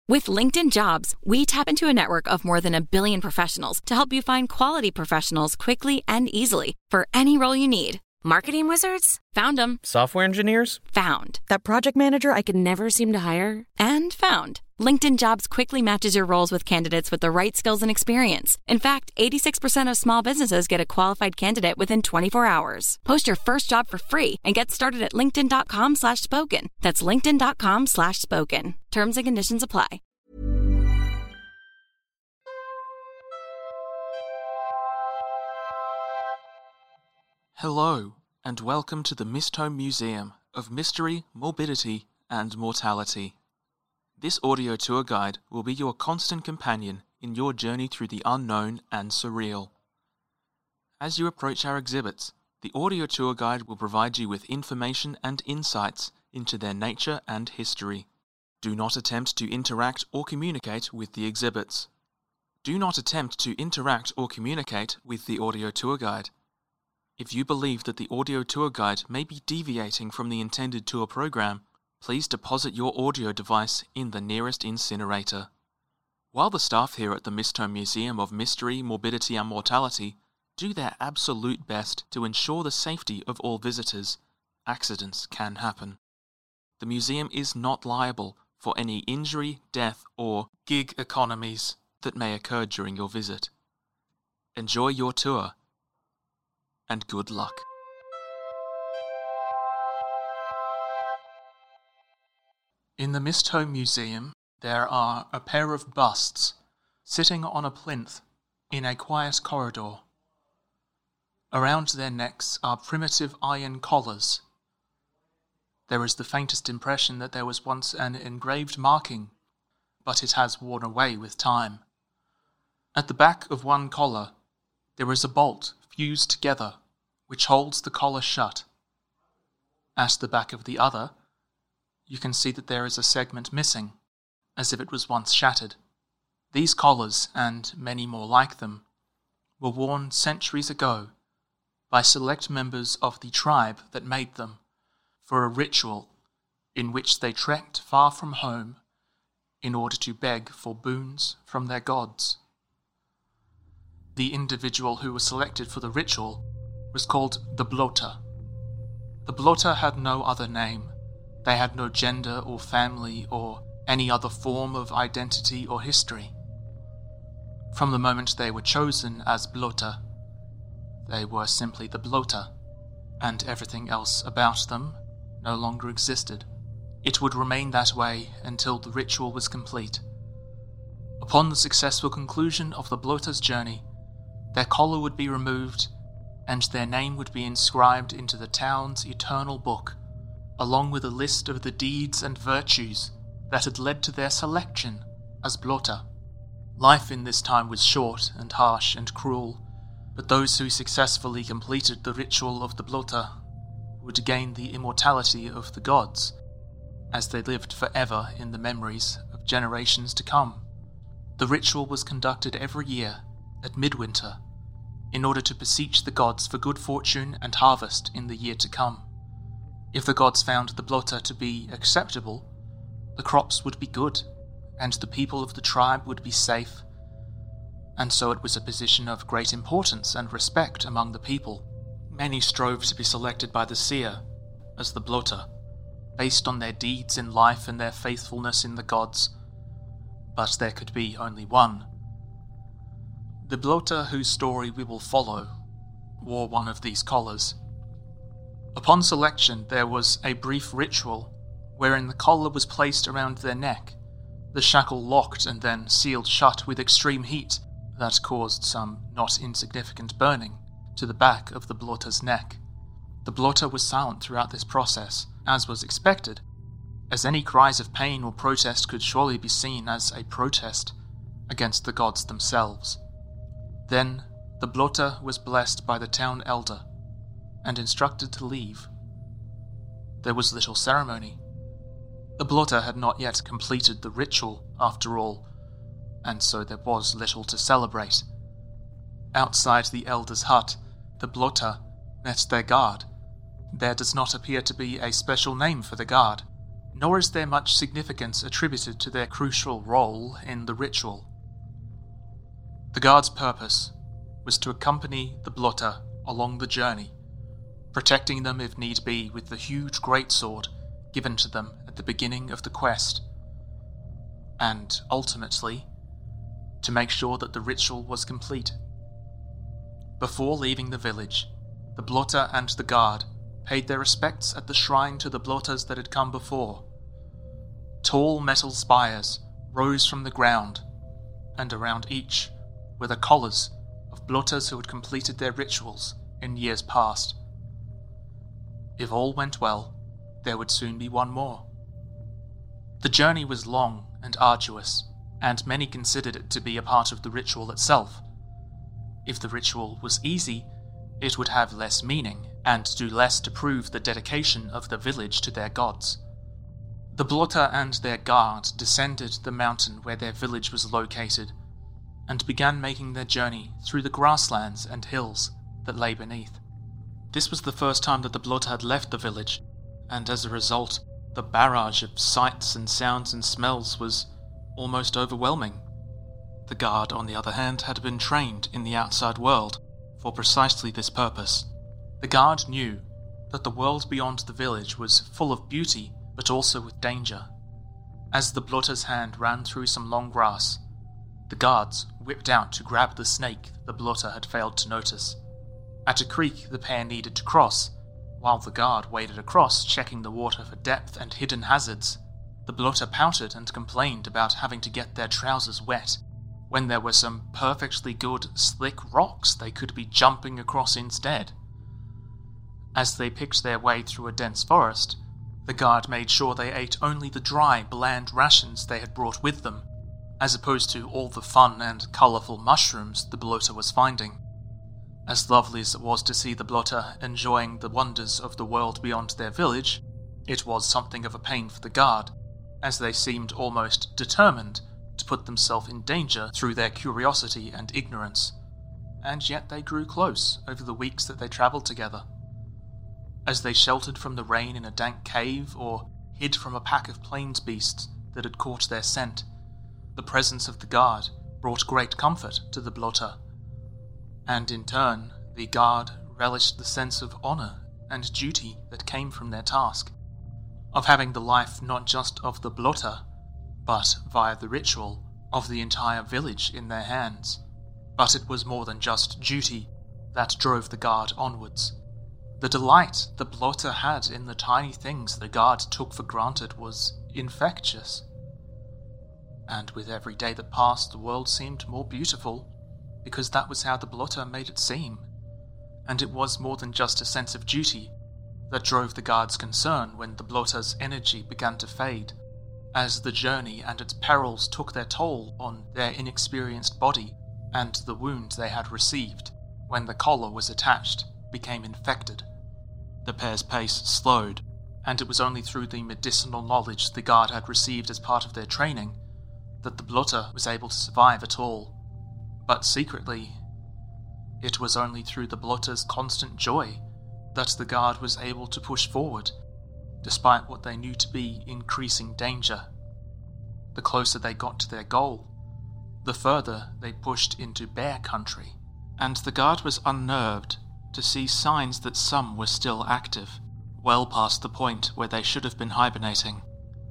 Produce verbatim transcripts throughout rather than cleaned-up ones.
With LinkedIn Jobs, we tap into a network of more than a billion professionals to help you find quality professionals quickly and easily for any role you need. Marketing wizards? Found them. Software engineers? Found. That project manager I could never seem to hire? And found. LinkedIn Jobs quickly matches your roles with candidates with the right skills and experience. In fact, eighty-six percent of small businesses get a qualified candidate within twenty-four hours. Post your first job for free and get started at linkedin.com slash spoken. That's linkedin.com slash spoken. Terms and conditions apply. Hello, and welcome to the Mistholme Museum of Mystery, Morbidity, and Mortality. This audio tour guide will be your constant companion in your journey through the unknown and surreal. As you approach our exhibits, the audio tour guide will provide you with information and insights into their nature and history. Do not attempt to interact or communicate with the exhibits. Do not attempt to interact or communicate with the audio tour guide. If you believe that the audio tour guide may be deviating from the intended tour program, please deposit your audio device in the nearest incinerator. While the staff here at the Mistholme Museum of Mystery, Morbidity and Mortality do their absolute best to ensure the safety of all visitors, accidents can happen. The museum is not liable for any injury, death, or gig economies that may occur during your visit. Enjoy your tour, and good luck. In the Mistholme Museum, there are a pair of busts sitting on a plinth in a quiet corridor. Around their necks are primitive iron collars. There is the faintest impression that there was once an engraved marking, but it has worn away with time. At the back of one collar, there is a bolt fused together, which holds the collar shut. At the back of the other, you can see that there is a segment missing, as if it was once shattered. These collars, and many more like them, were worn centuries ago by select members of the tribe that made them for a ritual in which they trekked far from home in order to beg for boons from their gods. The individual who was selected for the ritual was called the Blotter. The Blotter had no other name. They had no gender or family or any other form of identity or history. From the moment they were chosen as Blotter, they were simply the Blotter, and everything else about them no longer existed. It would remain that way until the ritual was complete. Upon the successful conclusion of the Blotter's journey, their collar would be removed, and their name would be inscribed into the town's eternal book, along with a list of the deeds and virtues that had led to their selection as Blotter. Life in this time was short and harsh and cruel, but those who successfully completed the ritual of the Blotter would gain the immortality of the gods, as they lived forever in the memories of generations to come. The ritual was conducted every year at midwinter, in order to beseech the gods for good fortune and harvest in the year to come. If the gods found the Blotter to be acceptable, the crops would be good, and the people of the tribe would be safe, and so it was a position of great importance and respect among the people. Many strove to be selected by the seer as the Blotter, based on their deeds in life and their faithfulness in the gods, but there could be only one. The Blotter whose story we will follow wore one of these collars. Upon selection, there was a brief ritual wherein the collar was placed around their neck, the shackle locked and then sealed shut with extreme heat that caused some not insignificant burning to the back of the Blotter's neck. The Blotter was silent throughout this process, as was expected, as any cries of pain or protest could surely be seen as a protest against the gods themselves. Then the Blotter was blessed by the town elder and instructed to leave. There was little ceremony. The Blotter had not yet completed the ritual, after all, and so there was little to celebrate. Outside the elder's hut, the Blotter met their guard. There does not appear to be a special name for the guard. nor is there much significance attributed to their crucial role in the ritual. The guard's purpose was to accompany the Blotter along the journey, protecting them if need be with the huge greatsword given to them at the beginning of the quest, and ultimately to make sure that the ritual was complete. Before leaving the village, the Blotter and the guard paid their respects at the shrine to the Blotters that had come before. Tall metal spires rose from the ground, and around each were the collars of Blotters who had completed their rituals in years past. If all went well, there would soon be one more. The journey was long and arduous, and many considered it to be a part of the ritual itself. If the ritual was easy, it would have less meaning and do less to prove the dedication of the village to their gods. The Blotter and their guard descended the mountain where their village was located and began making their journey through the grasslands and hills that lay beneath. This was the first time that the Blotter had left the village, and as a result, the barrage of sights and sounds and smells was almost overwhelming. The guard, on the other hand, had been trained in the outside world for precisely this purpose. The guard knew that the world beyond the village was full of beauty, but also with danger. As the Blotter's hand ran through some long grass, the guards whipped out to grab the snake the Blotter had failed to notice. At a creek the pair needed to cross, while the guard waded across, checking the water for depth and hidden hazards. The Blotter pouted and complained about having to get their trousers wet, when there were some perfectly good, slick rocks they could be jumping across instead. As they picked their way through a dense forest, the guard made sure they ate only the dry, bland rations they had brought with them, as opposed to all the fun and colourful mushrooms the Blotter was finding. As lovely as it was to see the Blotter enjoying the wonders of the world beyond their village, it was something of a pain for the guard, as they seemed almost determined to put themselves in danger through their curiosity and ignorance, and yet they grew close over the weeks that they travelled together. As they sheltered from the rain in a dank cave or hid from a pack of plains beasts that had caught their scent, the presence of the guard brought great comfort to the Blotter, and in turn the guard relished the sense of honour and duty that came from their task, of having the life not just of the Blotter, but, via the ritual, of the entire village in their hands. But it was more than just duty that drove the guard onwards. The delight the Blotter had in the tiny things the guard took for granted was infectious. And with every day that passed, the world seemed more beautiful, because that was how the Blotter made it seem. And it was more than just a sense of duty that drove the guard's concern when the Blotter's energy began to fade, as the journey and its perils took their toll on their inexperienced body, and the wound they had received when the collar was attached became infected. The pair's pace slowed, and it was only through the medicinal knowledge the guard had received as part of their training that the Blotter was able to survive at all. But secretly, it was only through the Blotter's constant joy that the guard was able to push forward, despite what they knew to be increasing danger. The closer they got to their goal, the further they pushed into bear country, and the guard was unnerved to see signs that some were still active, well past the point where they should have been hibernating.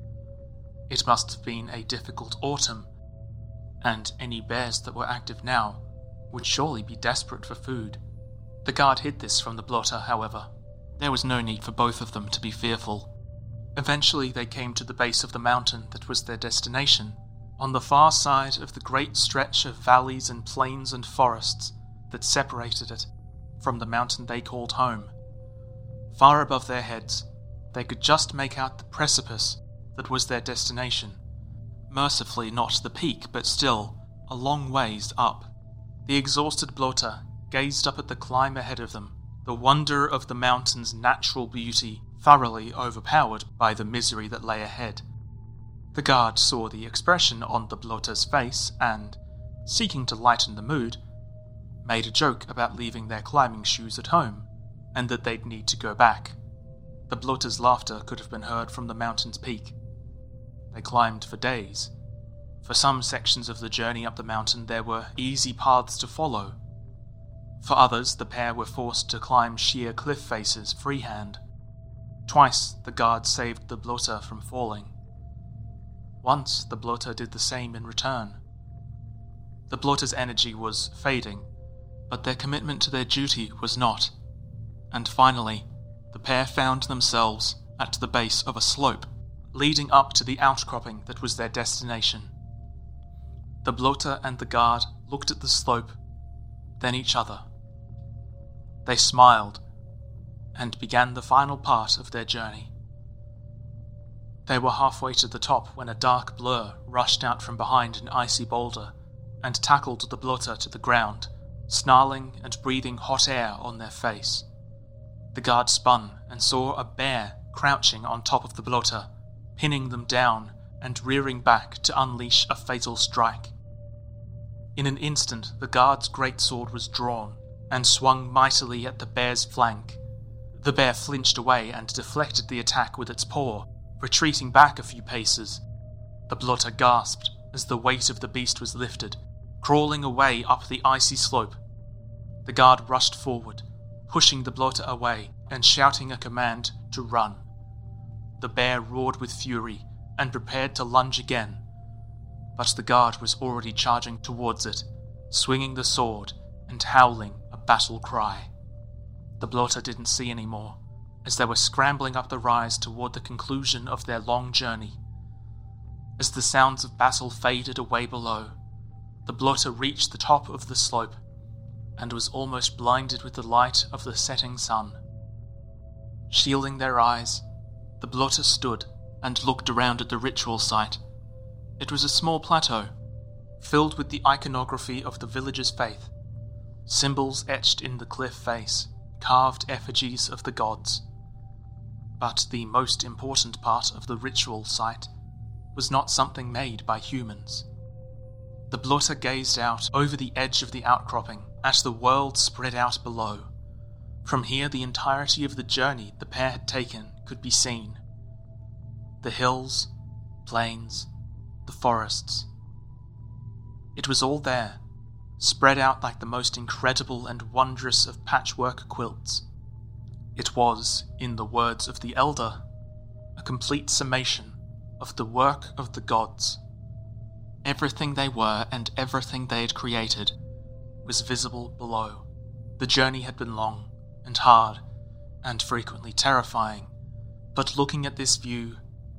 It must have been a difficult autumn, and any bears that were active now would surely be desperate for food. The guard hid this from the Blotter, however. There was no need for both of them to be fearful. Eventually they came to the base of the mountain that was their destination, on the far side of the great stretch of valleys and plains and forests that separated it from the mountain they called home. Far above their heads, they could just make out the precipice that was their destination. Mercifully not the peak, but still a long ways up. The exhausted Blotter gazed up at the climb ahead of them, the wonder of the mountain's natural beauty thoroughly overpowered by the misery that lay ahead. The guard saw the expression on the Blotter's face and, seeking to lighten the mood, made a joke about leaving their climbing shoes at home, and that they'd need to go back. The bloaters' laughter could have been heard from the mountain's peak. They climbed for days. For some sections of the journey up the mountain, there were easy paths to follow. For others, the pair were forced to climb sheer cliff faces freehand. Twice, the guard saved the bloater from falling. Once, the bloater did the same in return. The bloater's energy was fading, but their commitment to their duty was not. And finally, the pair found themselves at the base of a slope, leading up to the outcropping that was their destination. The bloater and the guard looked at the slope, then each other. They smiled, and began the final part of their journey. They were halfway to the top when a dark blur rushed out from behind an icy boulder and tackled the bloater to the ground, snarling and breathing hot air on their face. The guard spun and saw a bear crouching on top of the bloater, pinning them down and rearing back to unleash a fatal strike. In an instant, the guard's greatsword was drawn and swung mightily at the bear's flank. The bear flinched away and deflected the attack with its paw, retreating back a few paces. The bloater gasped as the weight of the beast was lifted, crawling away up the icy slope. The guard rushed forward, pushing the bloater away and shouting a command to run. The bear roared with fury and prepared to lunge again, but the guard was already charging towards it, swinging the sword and howling a battle cry. The bloater didn't see any more, as they were scrambling up the rise toward the conclusion of their long journey. As the sounds of battle faded away below, the bloater reached the top of the slope and was almost blinded with the light of the setting sun. Shielding their eyes, the bloater stood and looked around at the ritual site. It was a small plateau, filled with the iconography of the village's faith, symbols etched in the cliff face, carved effigies of the gods. But the most important part of the ritual site was not something made by humans. The bloater gazed out over the edge of the outcropping at the world spread out below. From here, the entirety of the journey the pair had taken could be seen. The hills, plains, the forests. It was all there, spread out like the most incredible and wondrous of patchwork quilts. It was, in the words of the Elder, a complete summation of the work of the gods. Everything they were and everything they had created was visible below. The journey had been long and hard and frequently terrifying, but looking at this view,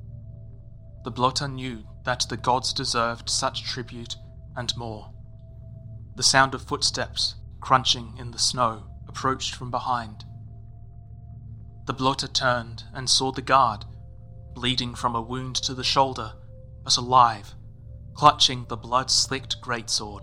the bloater knew that the gods deserved such tribute and more. The sound of footsteps crunching in the snow approached from behind. The bloater turned and saw the guard, bleeding from a wound to the shoulder, but alive, clutching the blood-slicked greatsword.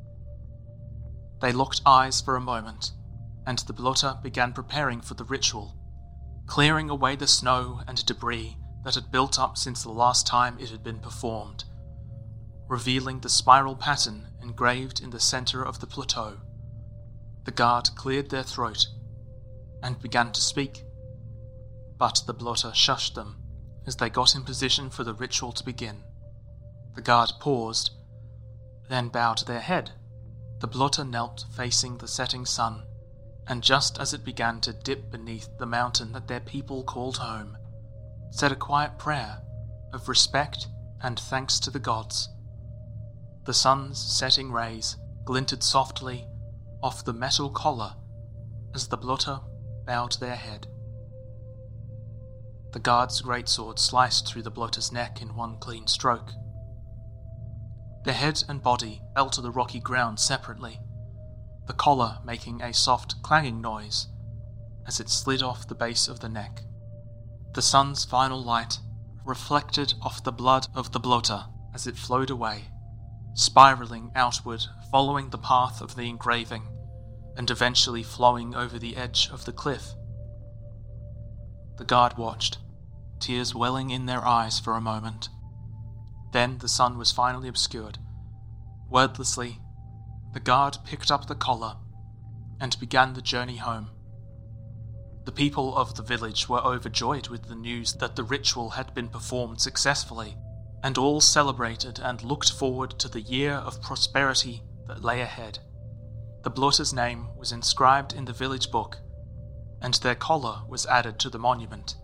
They locked eyes for a moment, and the bloater began preparing for the ritual, clearing away the snow and debris that had built up since the last time it had been performed, revealing the spiral pattern engraved in the center of the plateau. The guard cleared their throat and began to speak, but the bloater shushed them as they got in position for the ritual to begin. The guard paused, then bowed their head. The bloater knelt facing the setting sun, and just as it began to dip beneath the mountain that their people called home, said a quiet prayer of respect and thanks to the gods. The sun's setting rays glinted softly off the metal collar as the bloater bowed their head. The guard's greatsword sliced through the bloater's neck in one clean stroke. The head and body fell to the rocky ground separately, the collar making a soft clanging noise as it slid off the base of the neck. The sun's final light reflected off the blood of the bloater as it flowed away, spiraling outward following the path of the engraving and eventually flowing over the edge of the cliff. The guard watched, tears welling in their eyes for a moment. Then the sun was finally obscured. Wordlessly, the guard picked up the collar and began the journey home. The people of the village were overjoyed with the news that the ritual had been performed successfully, and all celebrated and looked forward to the year of prosperity that lay ahead. The blotter's name was inscribed in the village book, and their collar was added to the monument.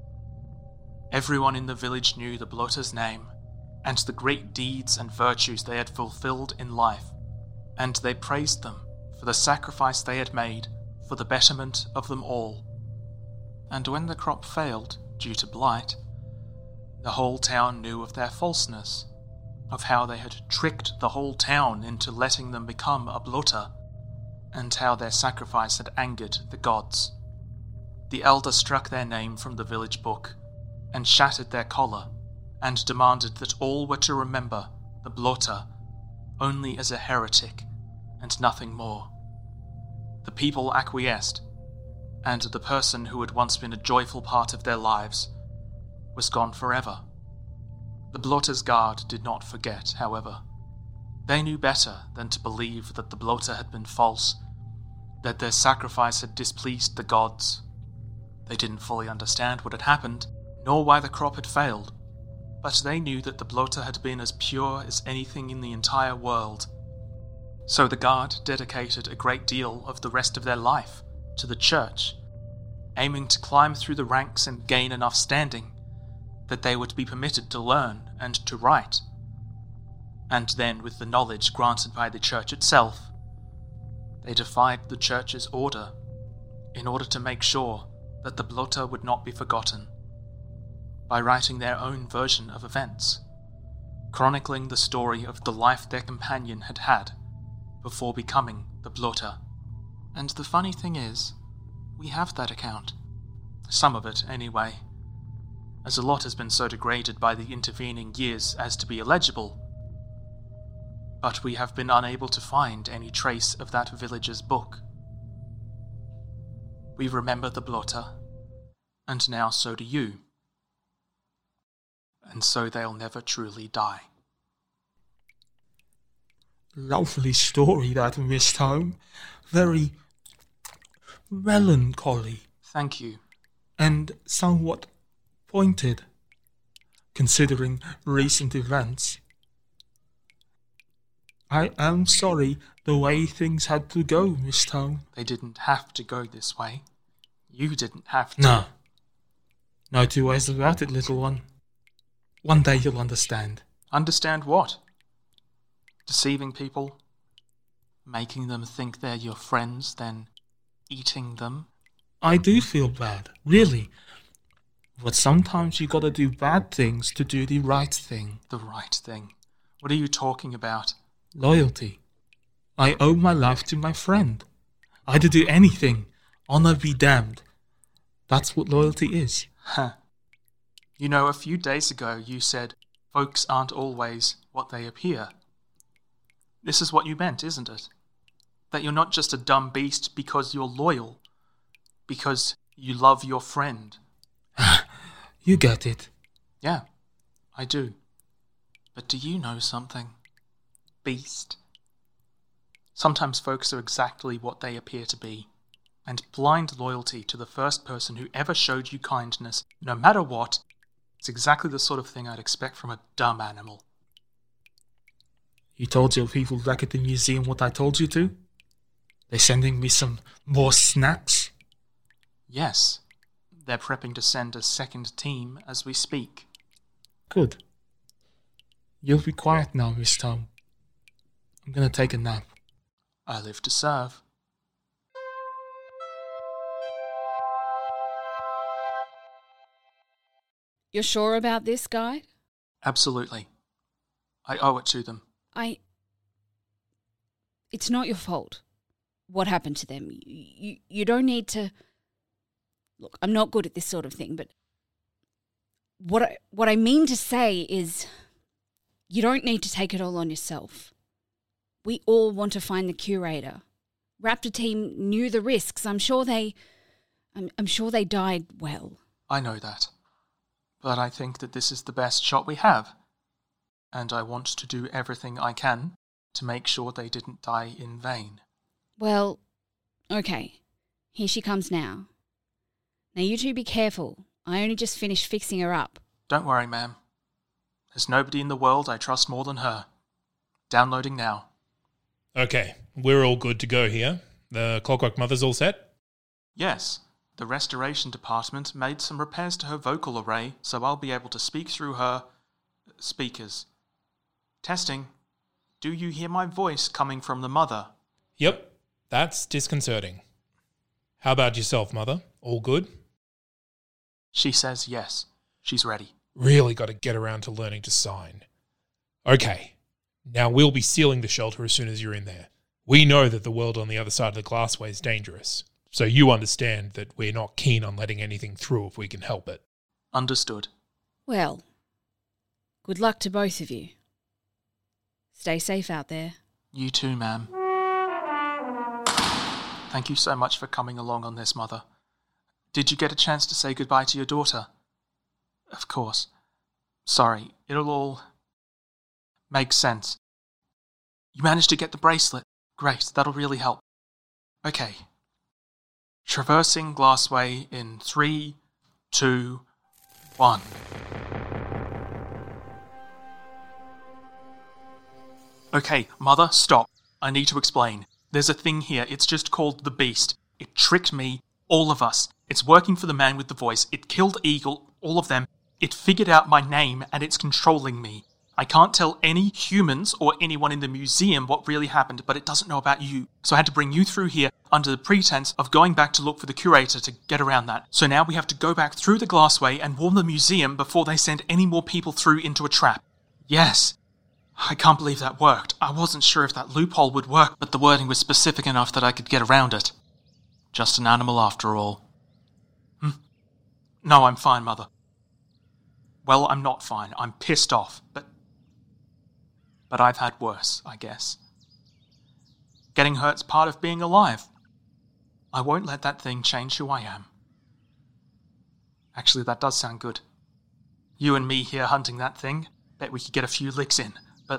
Everyone in the village knew the blotter's name, and the great deeds and virtues they had fulfilled in life, and they praised them for the sacrifice they had made for the betterment of them all. And when the crop failed due to blight, the whole town knew of their falseness, of how they had tricked the whole town into letting them become a blotter, and how their sacrifice had angered the gods. The elder struck their name from the village book, and shattered their collar, and demanded that all were to remember the blotter only as a heretic, and nothing more. The people acquiesced, and the person who had once been a joyful part of their lives was gone forever. The blotter's guard did not forget, however. They knew better than to believe that the blotter had been false, that their sacrifice had displeased the gods. They didn't fully understand what had happened, nor why the crop had failed, but they knew that the blotter had been as pure as anything in the entire world. So the guard dedicated a great deal of the rest of their life to the church, aiming to climb through the ranks and gain enough standing that they would be permitted to learn and to write. And then, with the knowledge granted by the church itself, they defied the church's order in order to make sure that the blotter would not be forgotten, by writing their own version of events, chronicling the story of the life their companion had had before becoming the blotter. And the funny thing is, we have that account. Some of it, anyway, as a lot has been so degraded by the intervening years as to be illegible. But we have been unable to find any trace of that villager's book. We remember the blotter, and now so do you. And so they'll never truly die. Lovely story, that, Miss Home. Very melancholy. Thank you. And somewhat pointed, considering recent events. I am sorry the way things had to go, Miss Home. They didn't have to go this way. You didn't have to. No. No two ways about it, little one. One day you'll understand. Understand what? Deceiving people? Making them think they're your friends, then eating them? I do feel bad, really. But sometimes you gotta do bad things to do the right thing. The right thing? What are you talking about? Loyalty. I owe my life to my friend. I'd do anything. Honor be damned. That's what loyalty is. Huh. You know, a few days ago you said, folks aren't always what they appear. This is what you meant, isn't it? That you're not just a dumb beast because you're loyal. Because you love your friend. You get it. Yeah, I do. But do you know something? Beast. Sometimes folks are exactly what they appear to be. And blind loyalty to the first person who ever showed you kindness, no matter what, is exactly the sort of thing I'd expect from a dumb animal. You told your people back at the museum what I told you to? They're sending me some more snacks? Yes. They're prepping to send a second team as we speak. Good. You'll be quiet now, Miss Tom. I'm gonna take a nap. I live to serve. You're sure about this, Guy? Absolutely. I owe it to them. I... It's not your fault. What happened to them? You, you, you don't need to... Look, I'm not good at this sort of thing, but... What I, what I mean to say is... You don't need to take it all on yourself. We all want to find the curator. Raptor team knew the risks. I'm sure they... I'm, I'm sure they died well. I know that. But I think that this is the best shot we have. And I want to do everything I can to make sure they didn't die in vain. Well, okay. Here she comes now. Now you two be careful. I only just finished fixing her up. Don't worry, ma'am. There's nobody in the world I trust more than her. Downloading now. Okay, we're all good to go here. The Clockwork Mother's all set? Yes. The restoration department made some repairs to her vocal array, so I'll be able to speak through her speakers. Testing. Do you hear my voice coming from the mother? Yep, that's disconcerting. How about yourself, Mother? All good? She says yes. She's ready. Really got to get around to learning to sign. Okay, now we'll be sealing the shelter as soon as you're in there. We know that the world on the other side of the glassway is dangerous, so you understand that we're not keen on letting anything through if we can help it. Understood. Well, good luck to both of you. Stay safe out there. You too, ma'am. Thank you so much for coming along on this, Mother. Did you get a chance to say goodbye to your daughter? Of course. Sorry, it'll all make sense. You managed to get the bracelet. Great, that'll really help. Okay. Traversing Glassway in three, two, one. Okay, Mother, stop. I need to explain. There's a thing here, it's just called the Beast. It tricked me, all of us. It's working for the man with the voice. It killed Eagle, all of them. It figured out my name, and it's controlling me. I can't tell any humans or anyone in the museum what really happened, but it doesn't know about you. So I had to bring you through here under the pretense of going back to look for the curator to get around that. So now we have to go back through the glassway and warn the museum before they send any more people through into a trap. Yes. I can't believe that worked. I wasn't sure if that loophole would work, but the wording was specific enough that I could get around it. Just an animal after all. Hmm? No, I'm fine, Mother. Well, I'm not fine. I'm pissed off, but... But I've had worse, I guess. Getting hurt's part of being alive. I won't let that thing change who I am. Actually, that does sound good. You and me here hunting that thing, bet we could get a few licks in, but...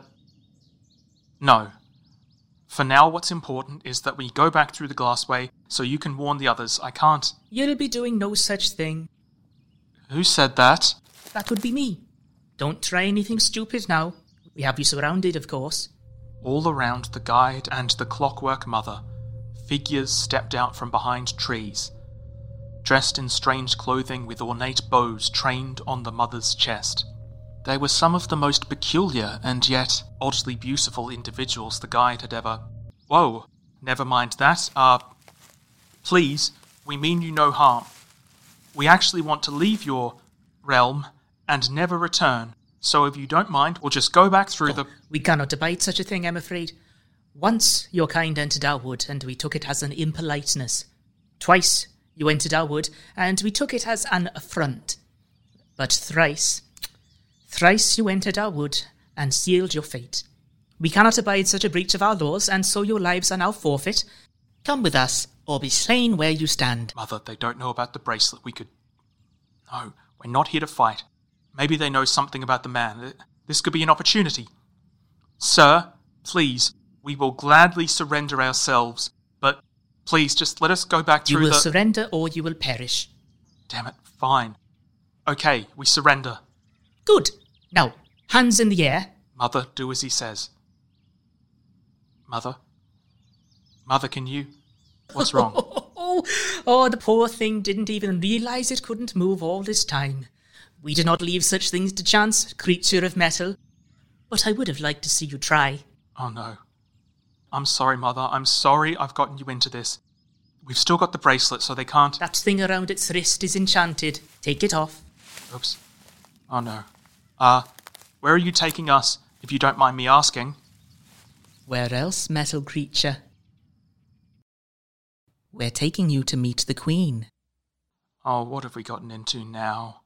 No. For now, what's important is that we go back through the glassway so you can warn the others. I can't... You'll be doing no such thing. Who said that? That would be me. Don't try anything stupid now. We have you surrounded, of course. All around the guide and the Clockwork Mother, figures stepped out from behind trees, dressed in strange clothing with ornate bows trained on the mother's chest. They were some of the most peculiar and yet oddly beautiful individuals the guide had ever... Whoa, never mind that. Uh, please, we mean you no harm. We actually want to leave your realm and never return. So if you don't mind, we'll just go back through oh, the... We cannot abide such a thing, I'm afraid. Once your kind entered our wood, and we took it as an impoliteness. Twice you entered our wood, and we took it as an affront. But thrice, thrice you entered our wood, and sealed your fate. We cannot abide such a breach of our laws, and so your lives are now forfeit. Come with us, or be slain where you stand. Mother, they don't know about the bracelet. We could... No, we're not here to fight. Maybe they know something about the man. This could be an opportunity. Sir, please, we will gladly surrender ourselves, but please just let us go back through the... You will surrender or you will perish. Damn it, fine. Okay, we surrender. Good. Now, hands in the air. Mother, do as he says. Mother? Mother, can you... What's wrong? oh, oh, the poor thing didn't even realise it couldn't move all this time. We do not leave such things to chance, creature of metal. But I would have liked to see you try. Oh no. I'm sorry, Mother. I'm sorry I've gotten you into this. We've still got the bracelet, so they can't... That thing around its wrist is enchanted. Take it off. Oops. Oh no. Uh, where are you taking us, if you don't mind me asking? Where else, metal creature? We're taking you to meet the Queen. Oh, what have we gotten into now?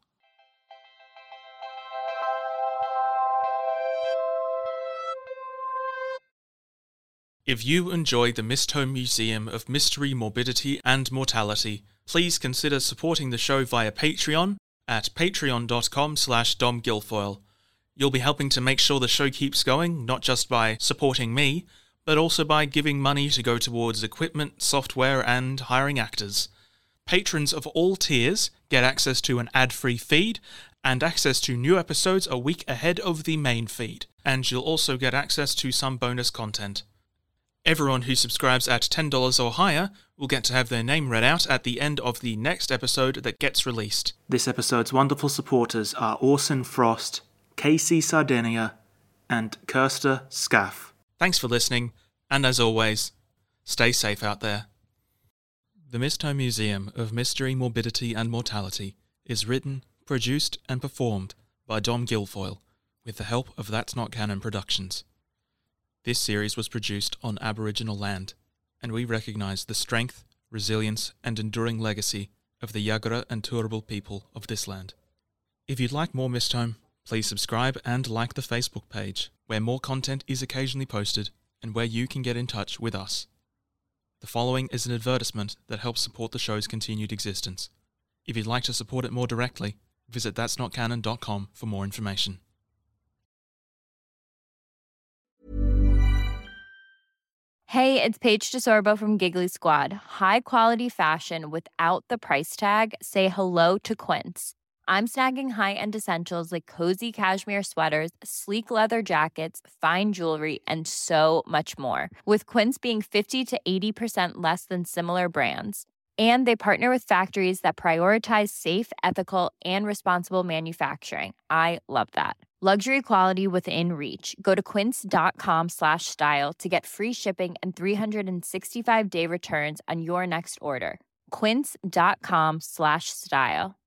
If you enjoy the Mistholme Museum of Mystery, Morbidity and Mortality, please consider supporting the show via Patreon at patreon.com slash domguilfoyle. You'll be helping to make sure the show keeps going, not just by supporting me, but also by giving money to go towards equipment, software and hiring actors. Patrons of all tiers get access to an ad-free feed and access to new episodes a week ahead of the main feed, and you'll also get access to some bonus content. Everyone who subscribes at ten dollars or higher will get to have their name read out at the end of the next episode that gets released. This episode's wonderful supporters are Orson Frost, Casey Sardinia, and Kirsta Scaff. Thanks for listening, and as always, stay safe out there. The Mistholme Museum of Mystery, Morbidity and Mortality is written, produced and performed by Dom Guilfoyle with the help of That's Not Canon Productions. This series was produced on Aboriginal land, and we recognise the strength, resilience and enduring legacy of the Yagara and Turrbal people of this land. If you'd like more Mistholme, please subscribe and like the Facebook page, where more content is occasionally posted and where you can get in touch with us. The following is an advertisement that helps support the show's continued existence. If you'd like to support it more directly, visit that's not canon dot com for more information. Hey, it's Paige DeSorbo from Giggly Squad. High quality fashion without the price tag. Say hello to Quince. I'm snagging high-end essentials like cozy cashmere sweaters, sleek leather jackets, fine jewelry, and so much more. With Quince being fifty to eighty percent less than similar brands. And they partner with factories that prioritize safe, ethical, and responsible manufacturing. I love that. Luxury quality within reach. Go to quince.com slash style to get free shipping and three sixty-five day returns on your next order. Quince.com slash style.